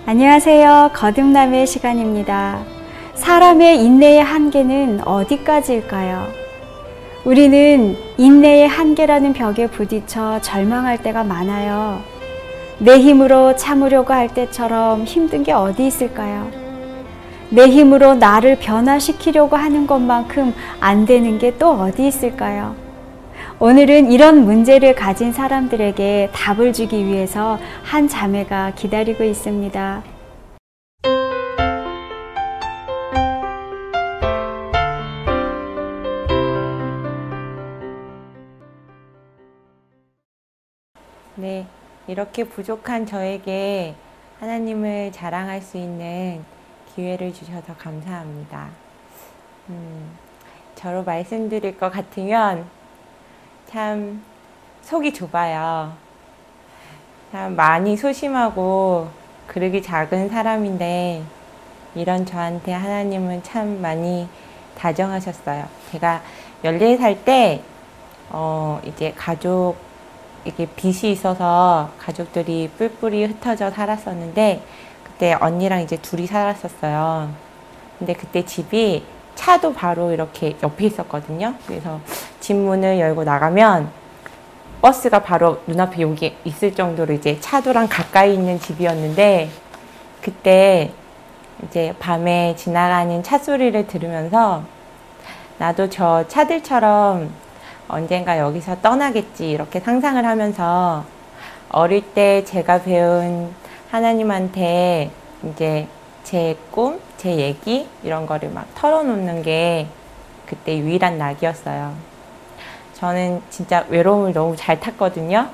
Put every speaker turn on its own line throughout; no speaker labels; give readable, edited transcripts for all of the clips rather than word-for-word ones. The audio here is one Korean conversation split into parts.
안녕하세요. 거듭남의 시간입니다. 사람의 인내의 한계는 어디까지일까요? 우리는 인내의 한계라는 벽에 부딪혀 절망할 때가 많아요. 내 힘으로 참으려고 할 때처럼 힘든 게 어디 있을까요? 내 힘으로 나를 변화시키려고 하는 것만큼 안 되는 게 또 어디 있을까요? 오늘은 이런 문제를 가진 사람들에게 답을 주기 위해서 한 자매가 기다리고 있습니다.
네, 이렇게 부족한 저에게 하나님을 자랑할 수 있는 기회를 주셔서 감사합니다. 저로 말씀드릴 것 같으면 참 속이 좁아요. 참 많이 소심하고 그릇이 작은 사람인데 이런 저한테 하나님은 참 많이 다정하셨어요. 제가 14살 때 이제 이게 빚이 있어서 가족들이 뿔뿔이 흩어져 살았었는데 그때 언니랑 이제 둘이 살았었어요. 근데 그때 집이 차도 바로 이렇게 옆에 있었거든요. 그래서 집 문을 열고 나가면 버스가 바로 눈앞에 여기 있을 정도로 이제 차도랑 가까이 있는 집이었는데 그때 이제 밤에 지나가는 차 소리를 들으면서 나도 저 차들처럼 언젠가 여기서 떠나겠지 이렇게 상상을 하면서 어릴 때 제가 배운 하나님한테 이제 제 꿈, 제 얘기 이런 거를 막 털어놓는 게 그때 유일한 낙이었어요. 저는 진짜 외로움을 너무 잘 탔거든요.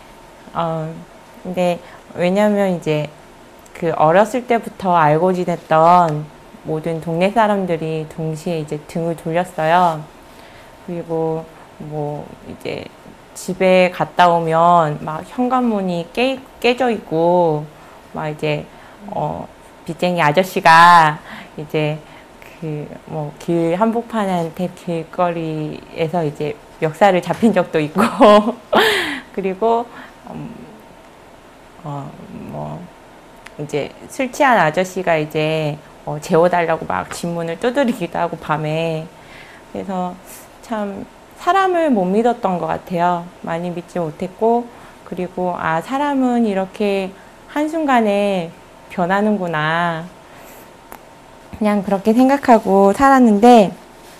근데 왜냐면 이제 그 어렸을 때부터 알고 지냈던 모든 동네 사람들이 동시에 이제 등을 돌렸어요. 그리고 뭐 이제 집에 갔다 오면 막 현관문이 깨져 있고 막 이제 빚쟁이 아저씨가 이제 그 뭐 길 한복판한테 길거리에서 이제 멱살을 잡힌 적도 있고 그리고 뭐 이제 술 취한 아저씨가 이제 재워달라고 막 집문을 두드리기도 하고 밤에. 그래서 참 사람을 못 믿었던 것 같아요. 많이 믿지 못했고, 그리고 아, 사람은 이렇게 한순간에 변하는구나. 그냥 그렇게 생각하고 살았는데,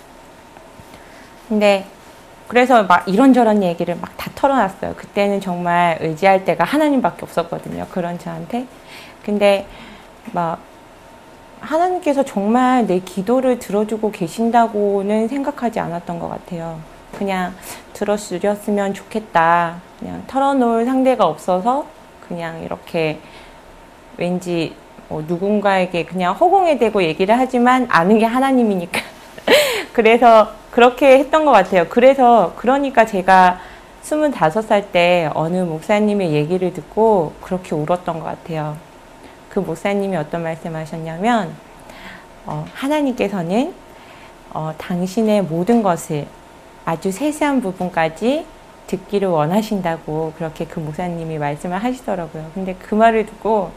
근데 그래서 막 이런저런 얘기를 막 다 털어놨어요. 그때는 정말 의지할 때가 하나님밖에 없었거든요. 그런 저한테. 근데 막 하나님께서 정말 내 기도를 들어주고 계신다고는 생각하지 않았던 것 같아요. 그냥 들어주셨으면 좋겠다. 그냥 털어놓을 상대가 없어서 그냥 이렇게 왠지 누군가에게 그냥 허공에 대고 얘기를 하지만 아는 게 하나님이니까. 그래서 그렇게 했던 것 같아요. 그러니까 제가 25살 때 어느 목사님의 얘기를 듣고 그렇게 울었던 것 같아요. 그 목사님이 어떤 말씀 하셨냐면, 하나님께서는 당신의 모든 것을 아주 세세한 부분까지 듣기를 원하신다고 그렇게 그 목사님이 말씀을 하시더라고요. 근데 그 말을 듣고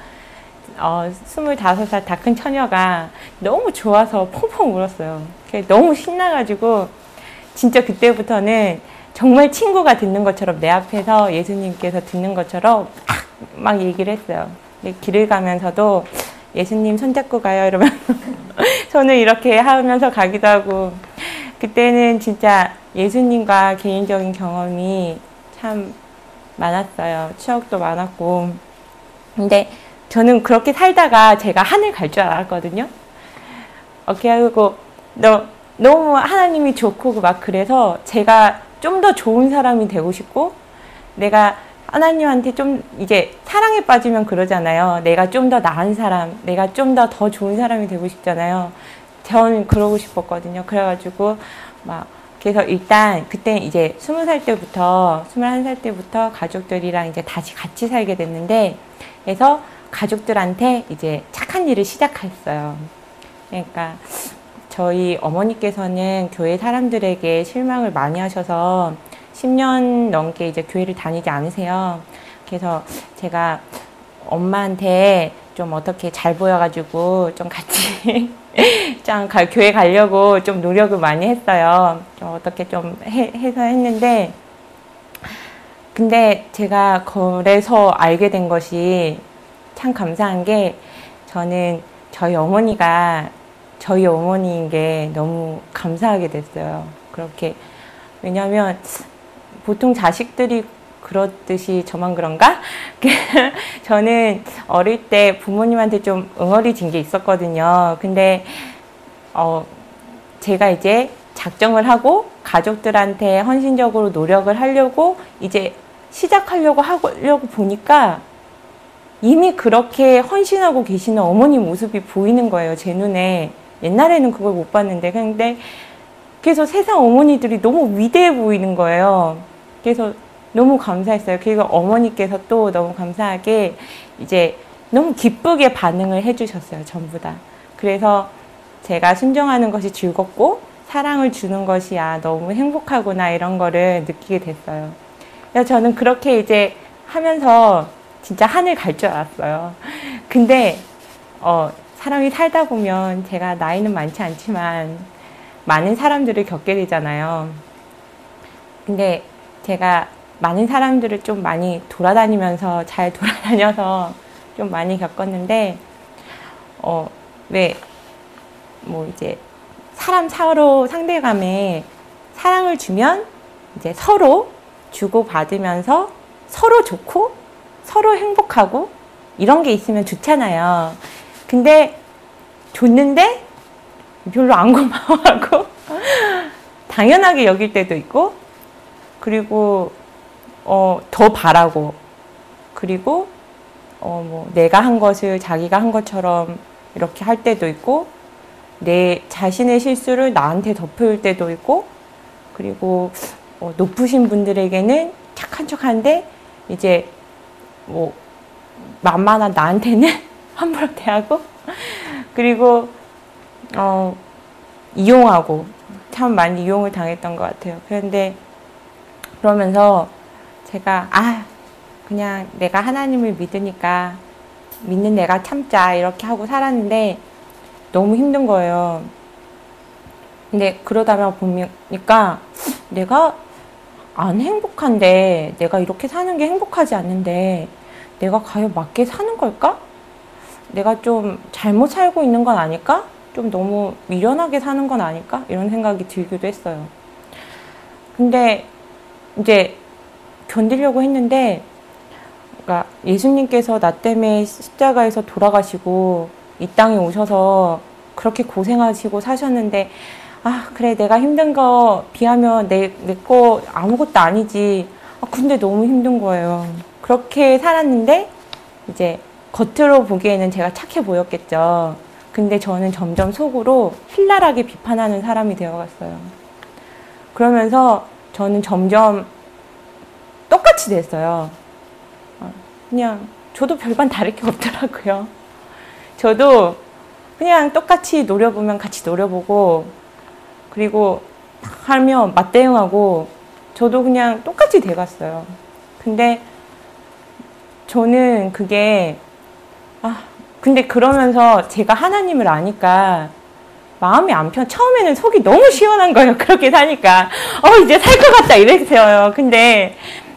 25살 다 큰 처녀가 너무 좋아서 펑펑 울었어요. 너무 신나가지고 진짜 그때부터는 정말 친구가 듣는 것처럼 내 앞에서 예수님께서 듣는 것처럼 막 얘기를 했어요. 길을 가면서도 예수님 손잡고 가요 이러면 손을 이렇게 하면서 가기도 하고, 그때는 진짜 예수님과 개인적인 경험이 참 많았어요. 추억도 많았고. 근데 저는 그렇게 살다가 제가 하늘 갈 줄 알았거든요. 그리고 너무 하나님이 좋고 막 그래서 제가 좀 더 좋은 사람이 되고 싶고, 내가 하나님한테 좀 이제 사랑에 빠지면 그러잖아요. 내가 좀 더 나은 사람, 내가 좀 더 좋은 사람이 되고 싶잖아요. 저는 그러고 싶었거든요. 그래가지고 그래서 일단 그때 이제 21살 때부터 가족들이랑 이제 다시 같이 살게 됐는데, 그래서 가족들한테 이제 착한 일을 시작했어요. 그러니까 저희 어머니께서는 교회 사람들에게 실망을 많이 하셔서 10년 넘게 이제 교회를 다니지 않으세요. 그래서 제가 엄마한테 좀 어떻게 잘 보여가지고 좀 같이 교회 가려고 좀 노력을 많이 했어요. 좀 어떻게 좀 해서 했는데, 근데 제가 그래서 알게 된 것이 참 감사한 게, 저는 저희 어머니인 게 너무 감사하게 됐어요. 그렇게. 왜냐면 보통 자식들이 그렇듯이 저만 그런가? 저는 어릴 때 부모님한테 좀 응어리진 게 있었거든요. 근데 제가 이제 작정을 하고 가족들한테 헌신적으로 노력을 하려고 이제 시작하려고 보니까 이미 그렇게 헌신하고 계시는 어머니 모습이 보이는 거예요, 제 눈에. 옛날에는 그걸 못 봤는데. 근데 그래서 세상 어머니들이 너무 위대해 보이는 거예요. 그래서 너무 감사했어요. 그리고 어머니께서 또 너무 감사하게 이제 너무 기쁘게 반응을 해주셨어요, 전부 다. 그래서 제가 순종하는 것이 즐겁고 사랑을 주는 것이 너무 행복하구나, 이런 거를 느끼게 됐어요. 그래서 저는 그렇게 이제 하면서 진짜 하늘 갈 줄 알았어요. 근데 사람이 살다 보면, 제가 나이는 많지 않지만 많은 사람들을 겪게 되잖아요. 근데 제가 많은 사람들을 좀 많이 잘 돌아다녀서 좀 많이 겪었는데, 이제 서로 상대감에 사랑을 주면 이제 서로 주고받으면서 서로 좋고 서로 행복하고 이런 게 있으면 좋잖아요. 근데 줬는데 별로 안 고마워하고 당연하게 여길 때도 있고, 그리고 더 바라고, 그리고 내가 한 것을 자기가 한 것처럼 이렇게 할 때도 있고, 내 자신의 실수를 나한테 덮을 때도 있고, 그리고 높으신 분들에게는 착한 척하는데 이제 만만한 나한테는 함부로 대하고, 그리고 이용하고, 참 많이 이용을 당했던 것 같아요. 그런데 그러면서 제가 그냥 내가 하나님을 믿으니까 믿는 내가 참자, 이렇게 하고 살았는데 너무 힘든 거예요. 근데 그러다가 보니까 내가 안 행복한데, 내가 이렇게 사는 게 행복하지 않는데 내가 과연 맞게 사는 걸까? 내가 좀 잘못 살고 있는 건 아닐까? 좀 너무 미련하게 사는 건 아닐까? 이런 생각이 들기도 했어요. 근데 이제 견디려고 했는데, 그러니까 예수님께서 나 때문에 십자가에서 돌아가시고 이 땅에 오셔서 그렇게 고생하시고 사셨는데, 그래, 내가 힘든 거 비하면 내 거 아무것도 아니지. 근데 너무 힘든 거예요. 그렇게 살았는데 이제 겉으로 보기에는 제가 착해 보였겠죠. 근데 저는 점점 속으로 신랄하게 비판하는 사람이 되어갔어요. 그러면서 저는 점점 똑같이 됐어요. 그냥 저도 별반 다를 게 없더라고요. 저도 그냥 똑같이 노려보면 같이 노려보고, 그리고 하면 맞대응하고, 저도 그냥 똑같이 돼갔어요. 근데 저는 그게 근데 그러면서 제가 하나님을 아니까 마음이 안 처음에는 속이 너무 시원한 거예요. 그렇게 사니까 이제 살 것 같다 이랬어요. 근데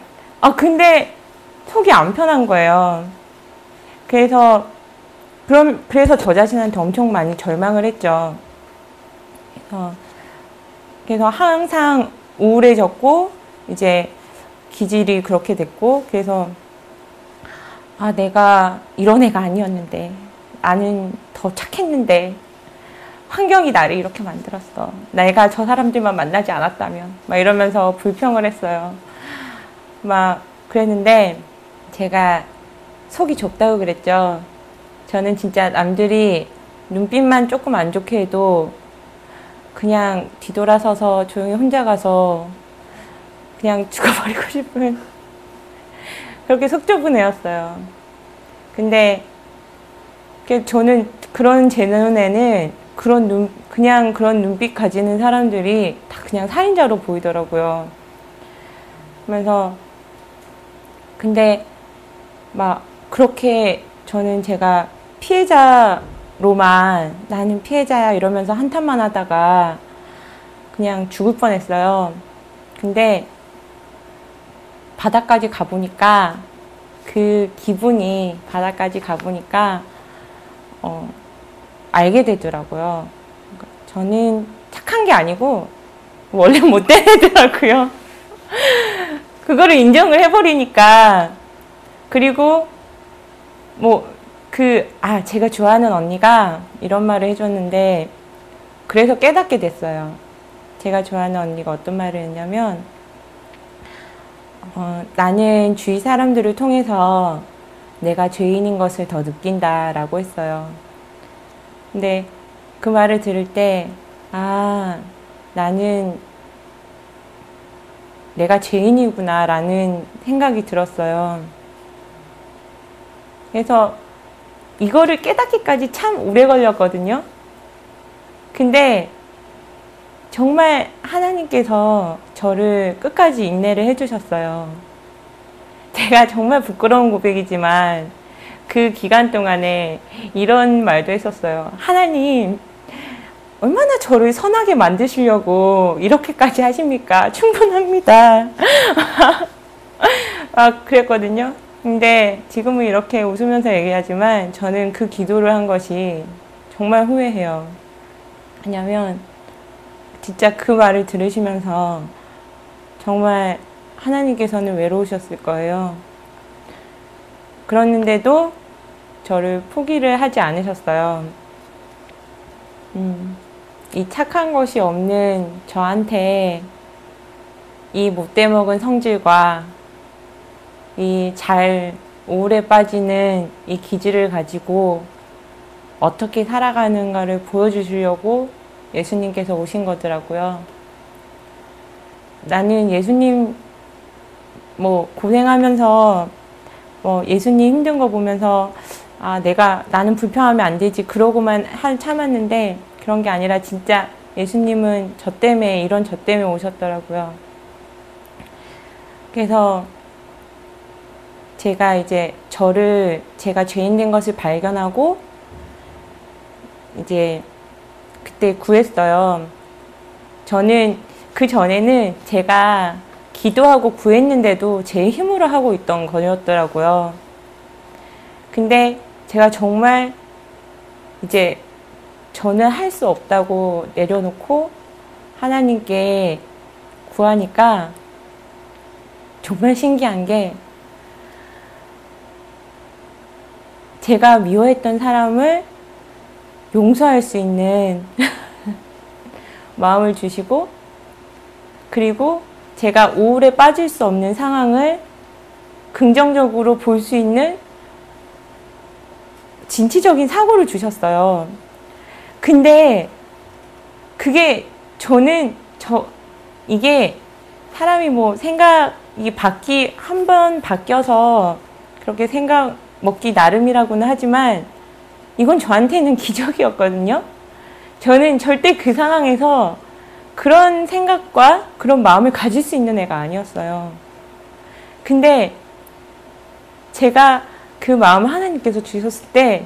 속이 안 편한 거예요. 그래서 저 자신한테 엄청 많이 절망을 했죠. 그래서 항상 우울해졌고, 이제 기질이 그렇게 됐고, 그래서 내가 이런 애가 아니었는데, 나는 더 착했는데, 환경이 나를 이렇게 만들었어. 내가 저 사람들만 만나지 않았다면, 이러면서 불평을 했어요. 그랬는데, 제가 속이 좁다고 그랬죠. 저는 진짜 남들이 눈빛만 조금 안 좋게 해도 그냥 뒤돌아서서 조용히 혼자 가서 그냥 죽어버리고 싶은 그렇게 속 좁은 애였어요. 근데 저는 제 눈에는 그냥 그런 눈빛 가지는 사람들이 다 그냥 살인자로 보이더라고요. 그러면서 근데 그렇게 제가 피해자로만 나는 피해자야 이러면서 한탄만 하다가 그냥 죽을 뻔했어요. 근데 바다까지 가보니까 그 기분이 바다까지 가보니까 알게 되더라고요. 저는 착한 게 아니고 원래 못된 애더라고요. 그거를 인정을 해버리니까. 그리고 제가 좋아하는 언니가 이런 말을 해줬는데 그래서 깨닫게 됐어요. 제가 좋아하는 언니가 어떤 말을 했냐면 나는 주위 사람들을 통해서 내가 죄인인 것을 더 느낀다라고 했어요. 근데 그 말을 들을 때 나는 내가 죄인이구나 라는 생각이 들었어요. 그래서 이거를 깨닫기까지 참 오래 걸렸거든요. 근데 정말 하나님께서 저를 끝까지 인내를 해주셨어요. 제가 정말 부끄러운 고백이지만 그 기간 동안에 이런 말도 했었어요. 하나님, 얼마나 저를 선하게 만드시려고 이렇게까지 하십니까? 충분합니다. 그랬거든요. 근데 지금은 이렇게 웃으면서 얘기하지만 저는 그 기도를 한 것이 정말 후회해요. 왜냐면 진짜 그 말을 들으시면서 정말 하나님께서는 외로우셨을 거예요. 그랬는데도 저를 포기를 하지 않으셨어요. 이 착한 것이 없는 저한테 이 못돼 먹은 성질과 이 잘 우울에 빠지는 이 기질을 가지고 어떻게 살아가는가를 보여주시려고 예수님께서 오신 거더라고요. 나는 예수님 고생하면서 예수님 힘든 거 보면서 나는 불평하면 안 되지 그러고만 참았는데 그런 게 아니라 진짜 예수님은 저 때문에 이런 저 때문에 오셨더라고요. 그래서 제가 이제 제가 죄인 된 것을 발견하고 이제 그때 구했어요. 저는 그 전에는 제가 기도하고 구했는데도 제 힘으로 하고 있던 거였더라고요. 근데 제가 정말 이제 저는 할 수 없다고 내려놓고 하나님께 구하니까 정말 신기한 게 제가 미워했던 사람을 용서할 수 있는 마음을 주시고 그리고 제가 우울에 빠질 수 없는 상황을 긍정적으로 볼 수 있는 진취적인 사고를 주셨어요. 근데 그게 이게 사람이 생각이 한 번 바뀌어서 그렇게 생각 먹기 나름이라고는 하지만 이건 저한테는 기적이었거든요. 저는 절대 그 상황에서 그런 생각과 그런 마음을 가질 수 있는 애가 아니었어요. 근데 제가 그 마음을 하나님께서 주셨을 때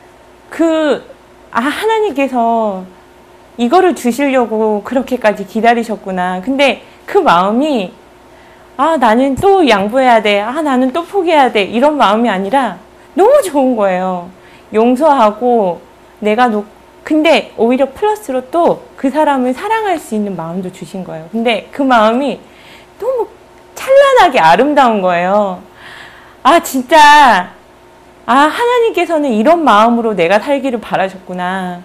하나님께서 이거를 주시려고 그렇게까지 기다리셨구나. 근데 그 마음이 나는 또 양보해야 돼. 나는 또 포기해야 돼. 이런 마음이 아니라 너무 좋은 거예요. 용서하고 근데 오히려 플러스로 또 그 사람을 사랑할 수 있는 마음도 주신 거예요. 근데 그 마음이 너무 찬란하게 아름다운 거예요. 진짜 하나님께서는 이런 마음으로 내가 살기를 바라셨구나.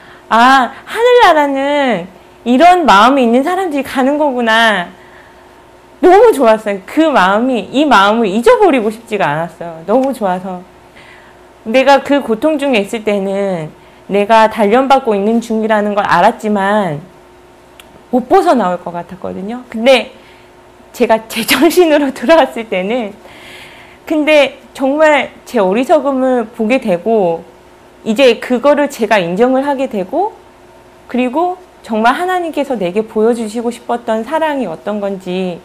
하늘나라는 이런 마음이 있는 사람들이 가는 거구나. 너무 좋았어요. 이 마음을 잊어버리고 싶지가 않았어요. 너무 좋아서. 내가 그 고통 중에 있을 때는 내가 단련받고 있는 중이라는 걸 알았지만 못 벗어나올 것 같았거든요. 근데 제가 제정신으로 돌아왔을 때는 근데 정말 제 어리석음을 보게 되고 이제 그거를 제가 인정을 하게 되고 그리고 정말 하나님께서 내게 보여주시고 싶었던 사랑이 어떤 건지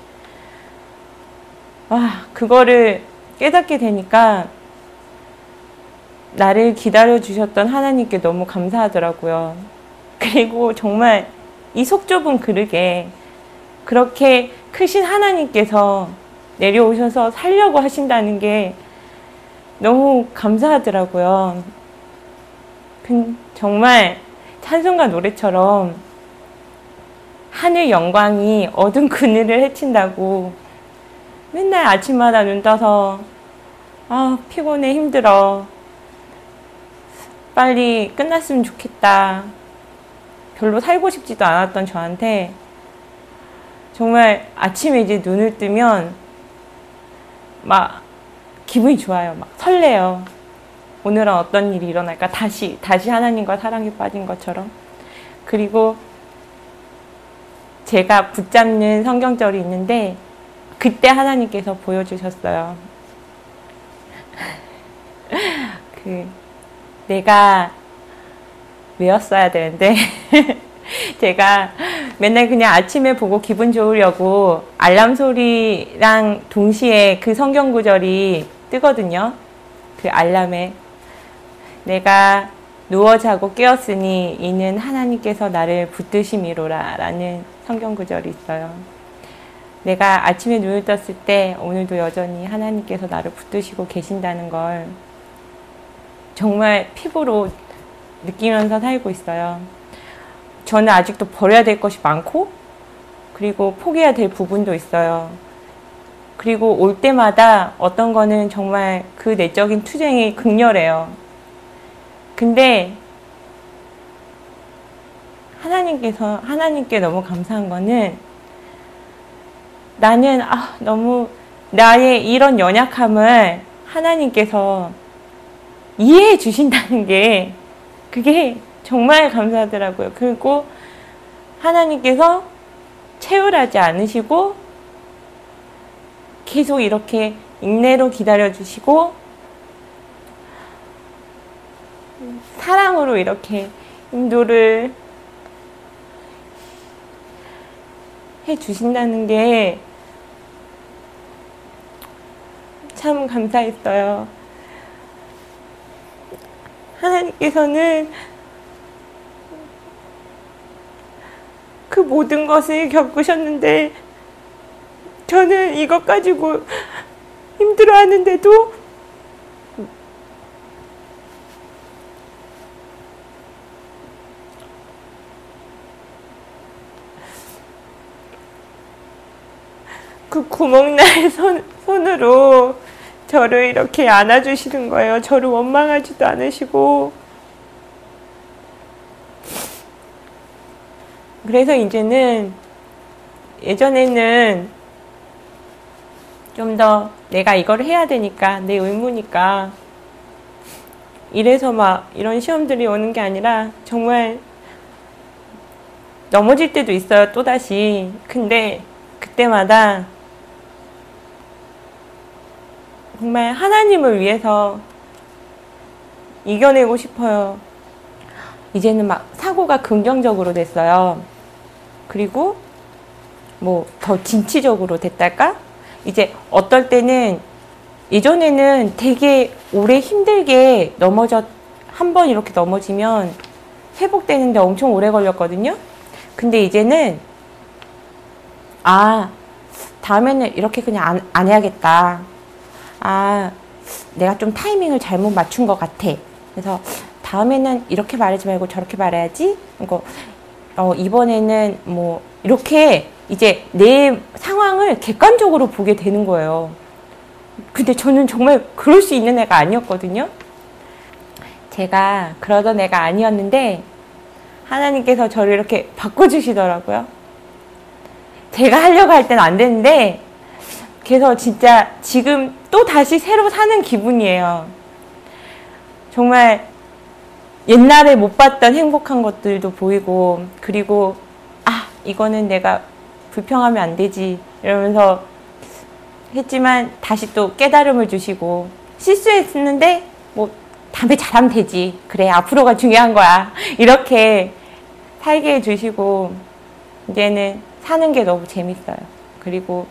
그거를 깨닫게 되니까 나를 기다려 주셨던 하나님께 너무 감사하더라고요. 그리고 정말 이 속 좁은 그릇에 그렇게 크신 하나님께서 내려오셔서 살려고 하신다는 게 너무 감사하더라고요. 정말 찬송가 노래처럼 하늘 영광이 어두운 그늘을 헤친다고 맨날 아침마다 눈 떠서 피곤해 힘들어 빨리 끝났으면 좋겠다 별로 살고 싶지도 않았던 저한테 정말 아침에 이제 눈을 뜨면 막 기분이 좋아요. 막 설레요. 오늘은 어떤 일이 일어날까? 다시 하나님과 사랑에 빠진 것처럼. 그리고 제가 붙잡는 성경절이 있는데 그때 하나님께서 보여주셨어요. 내가 외웠어야 되는데 제가 맨날 그냥 아침에 보고 기분 좋으려고 알람 소리랑 동시에 그 성경 구절이 뜨거든요. 그 알람에 내가 누워 자고 깨었으니 이는 하나님께서 나를 붙드심이로라 라는 성경 구절이 있어요. 내가 아침에 눈을 떴을 때 오늘도 여전히 하나님께서 나를 붙드시고 계신다는 걸 정말 피부로 느끼면서 살고 있어요. 저는 아직도 버려야 될 것이 많고 그리고 포기해야 될 부분도 있어요. 그리고 올 때마다 어떤 거는 정말 그 내적인 투쟁이 극렬해요. 근데 하나님께 너무 감사한 거는 나는 너무 나의 이런 연약함을 하나님께서 이해해 주신다는 게 그게 정말 감사하더라고요. 그리고 하나님께서 채울하지 않으시고 계속 이렇게 인내로 기다려주시고 사랑으로 이렇게 인도를 해주신다는 게 참 감사했어요. 하나님께서는 그 모든 것을 겪으셨는데 저는 이것 가지고 힘들어하는데도 그 구멍날 손으로 저를 이렇게 안아주시는 거예요. 저를 원망하지도 않으시고. 그래서 이제는 예전에는 좀 더 내가 이걸 해야 되니까 내 의무니까 이래서 막 이런 시험들이 오는 게 아니라 정말 넘어질 때도 있어요. 또다시. 근데 그때마다 정말 하나님을 위해서 이겨내고 싶어요. 이제는 막 사고가 긍정적으로 됐어요. 그리고 뭐 더 진취적으로 됐달까? 이제 어떨 때는 예전에는 되게 오래 힘들게 한 번 이렇게 넘어지면 회복되는데 엄청 오래 걸렸거든요. 근데 이제는 다음에는 이렇게 그냥 안 해야겠다. 내가 좀 타이밍을 잘못 맞춘 것 같아. 그래서 다음에는 이렇게 말하지 말고 저렇게 말해야지. 이번에는 뭐 이렇게 이제 내 상황을 객관적으로 보게 되는 거예요. 근데 저는 정말 그럴 수 있는 애가 아니었거든요. 제가 그러던 애가 아니었는데 하나님께서 저를 이렇게 바꿔주시더라고요. 제가 하려고 할 때는 안 되는데 그래서 진짜 지금 또 다시 새로 사는 기분이에요. 정말 옛날에 못 봤던 행복한 것들도 보이고 그리고 이거는 내가 불평하면 안 되지 이러면서 했지만 다시 또 깨달음을 주시고 실수했는데 뭐 다음에 잘하면 되지. 그래 앞으로가 중요한 거야. 이렇게 살게 해주시고 이제는 사는 게 너무 재밌어요. 그리고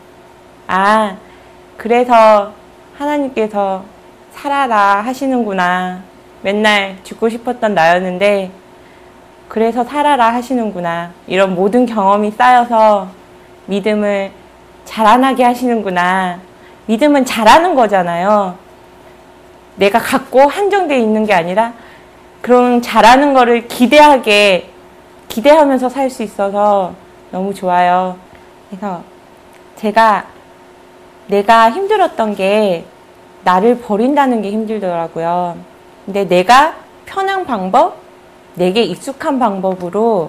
그래서 하나님께서 살아라 하시는구나. 맨날 죽고 싶었던 나였는데 그래서 살아라 하시는구나. 이런 모든 경험이 쌓여서 믿음을 자라나게 하시는구나. 믿음은 자라는 거잖아요. 내가 갖고 한정되어 있는 게 아니라 그런 자라는 거를 기대하면서 살 수 있어서 너무 좋아요. 그래서 내가 힘들었던 게 나를 버린다는 게 힘들더라고요. 근데 내가 편한 방법, 내게 익숙한 방법으로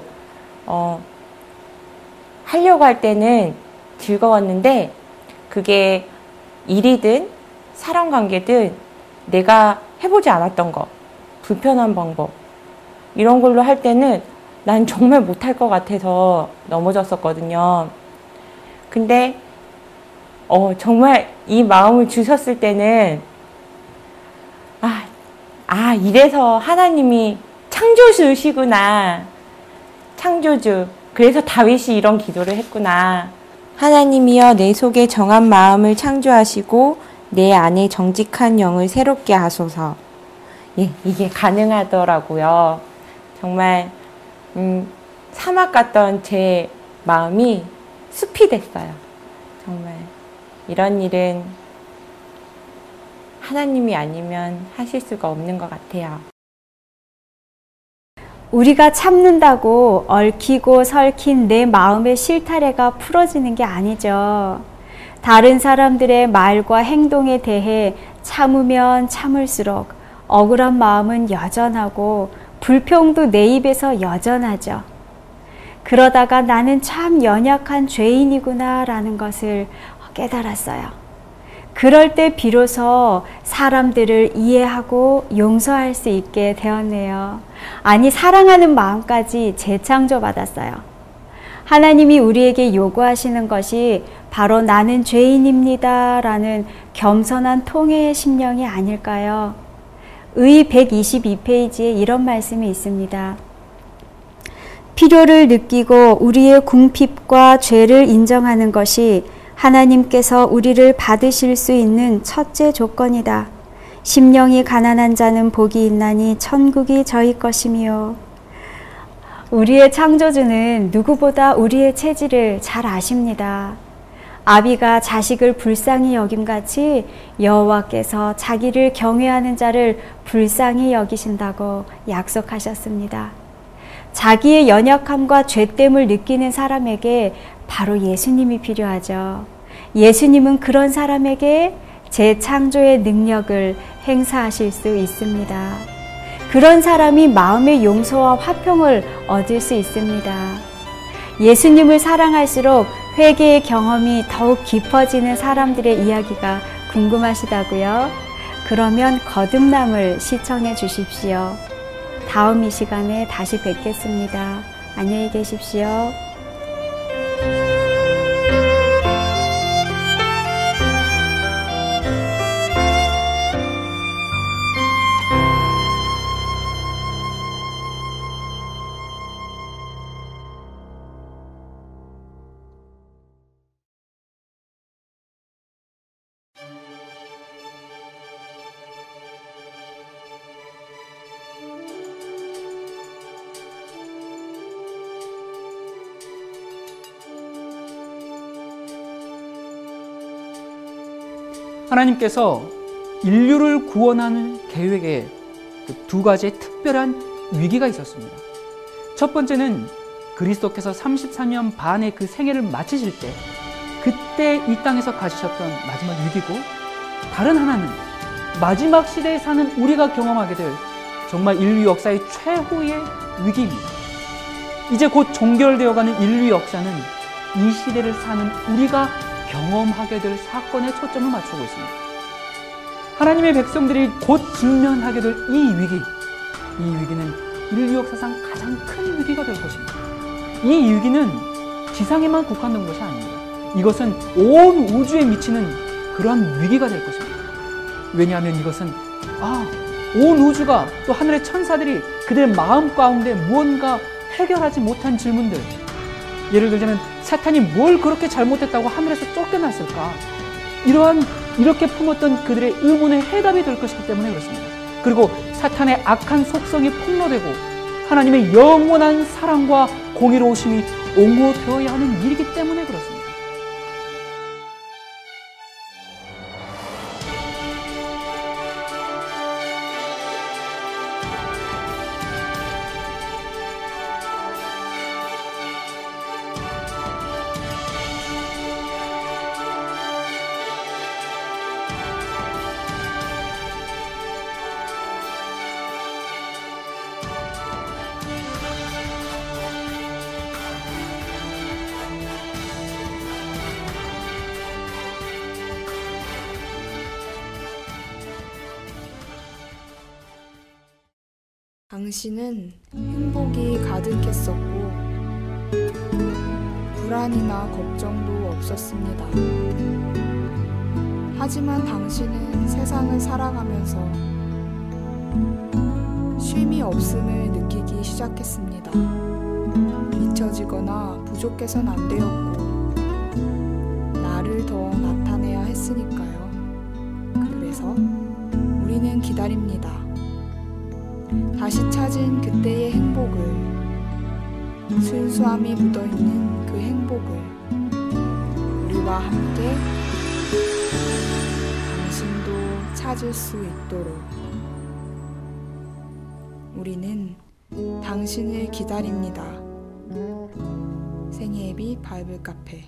하려고 할 때는 즐거웠는데 그게 일이든 사람 관계든 내가 해보지 않았던 거, 불편한 방법 이런 걸로 할 때는 난 정말 못할 것 같아서 넘어졌었거든요. 근데 정말 이 마음을 주셨을 때는 이래서 하나님이 창조주시구나. 창조주. 그래서 다윗이 이런 기도를 했구나. 하나님이여 내 속에 정한 마음을 창조하시고 내 안에 정직한 영을 새롭게 하소서. 예, 이게 가능하더라고요. 정말 사막 같던 제 마음이 숲이 됐어요. 정말 이런 일은 하나님이 아니면 하실 수가 없는 것 같아요.
우리가 참는다고 얽히고 설킨 내 마음의 실타래가 풀어지는 게 아니죠. 다른 사람들의 말과 행동에 대해 참으면 참을수록 억울한 마음은 여전하고 불평도 내 입에서 여전하죠. 그러다가 나는 참 연약한 죄인이구나 라는 것을 깨달았어요. 그럴 때 비로소 사람들을 이해하고 용서할 수 있게 되었네요. 아니, 사랑하는 마음까지 재창조받았어요. 하나님이 우리에게 요구하시는 것이 바로 나는 죄인입니다 라는 겸손한 통회의 심령이 아닐까요? 의 122페이지에 이런 말씀이 있습니다. 필요를 느끼고 우리의 궁핍과 죄를 인정하는 것이 하나님께서 우리를 받으실 수 있는 첫째 조건이다. 심령이 가난한 자는 복이 있나니 천국이 저희 것이며. 우리의 창조주는 누구보다 우리의 체질을 잘 아십니다. 아비가 자식을 불쌍히 여김같이 여호와께서 자기를 경외하는 자를 불쌍히 여기신다고 약속하셨습니다. 자기의 연약함과 죄됨을 느끼는 사람에게 바로 예수님이 필요하죠. 예수님은 그런 사람에게 재창조의 능력을 행사하실 수 있습니다. 그런 사람이 마음의 용서와 화평을 얻을 수 있습니다. 예수님을 사랑할수록 회개의 경험이 더욱 깊어지는 사람들의 이야기가 궁금하시다고요? 그러면 거듭남을 시청해 주십시오. 다음 이 시간에 다시 뵙겠습니다. 안녕히 계십시오.
하나님께서 인류를 구원하는 계획에 두 가지의 특별한 위기가 있었습니다. 첫 번째는 그리스도께서 33년 반의 그 생애를 마치실 때 그때 이 땅에서 가지셨던 마지막 위기고, 다른 하나는 마지막 시대에 사는 우리가 경험하게 될 정말 인류 역사의 최후의 위기입니다. 이제 곧 종결되어가는 인류 역사는 이 시대를 사는 우리가 경험하게 될 사건에 초점을 맞추고 있습니다. 하나님의 백성들이 곧 직면하게 될 이 위기는 인류 역사상 가장 큰 위기가 될 것입니다. 이 위기는 지상에만 국한된 것이 아닙니다. 이것은 온 우주에 미치는 그러한 위기가 될 것입니다. 왜냐하면 이것은 온 우주가 또 하늘의 천사들이 그들의 마음 가운데 무언가 해결하지 못한 질문들, 예를 들자면 사탄이 뭘 그렇게 잘못했다고 하늘에서 쫓겨났을까? 이렇게 품었던 그들의 의문의 해답이 될 것이기 때문에 그렇습니다. 그리고 사탄의 악한 속성이 폭로되고 하나님의 영원한 사랑과 공의로우심이 옹호되어야 하는 일이기 때문에 그렇습니다.
당신은 행복이 가득했었고 불안이나 걱정도 없었습니다. 하지만 당신은 세상을 살아가면서 쉼이 없음을 느끼기 시작했습니다. 잊혀지거나 부족해선 안 되었고 나를 더 나타내야 했으니까요. 그래서 우리는 기다립니다. 다시 찾은 그때의 행복을, 순수함이 묻어있는 그 행복을 우리와 함께 당신도 찾을 수 있도록 우리는 당신을 기다립니다. 생애예비 바이블 카페.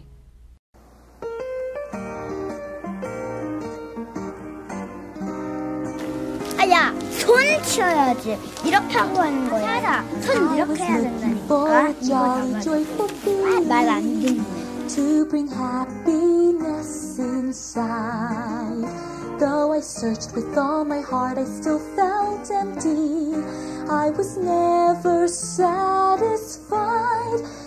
야, 손 치워야지. 이렇게 하고 하는 거야. 맞아. 손 이렇게 해야 된다니까. 말 안 듣네.
To bring happiness inside. Though I searched with all my heart, I still felt empty. I was never satisfied.